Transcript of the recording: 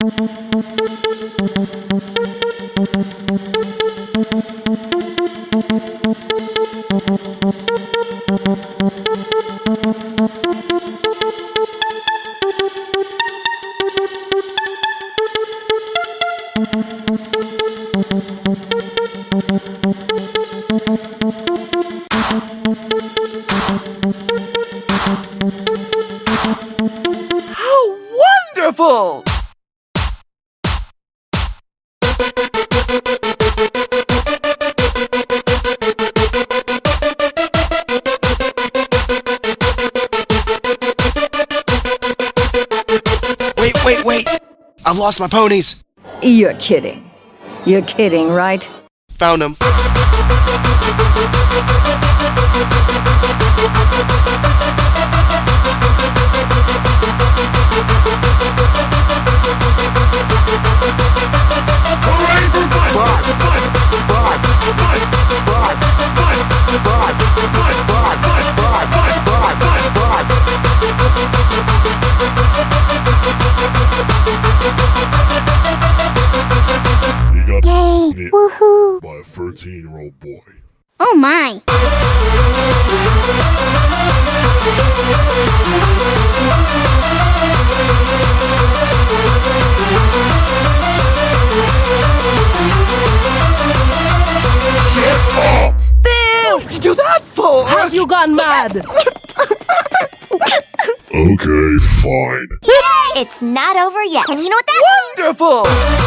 How wonderful! Wait! I've lost my ponies! You're kidding. You're kidding, right? Found them. Yay! Woohoo! By a 13-year-old boy. Oh my! Bill! What'd you do that for? Have you gone mad? Okay, fine. Yay! It's not over yet. And you know what that means? Wonderful!